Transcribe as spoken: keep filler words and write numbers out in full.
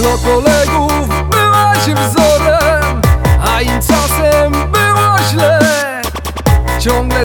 Dla kolegów byłaś wzorem, a im czasem było źle. Ciągle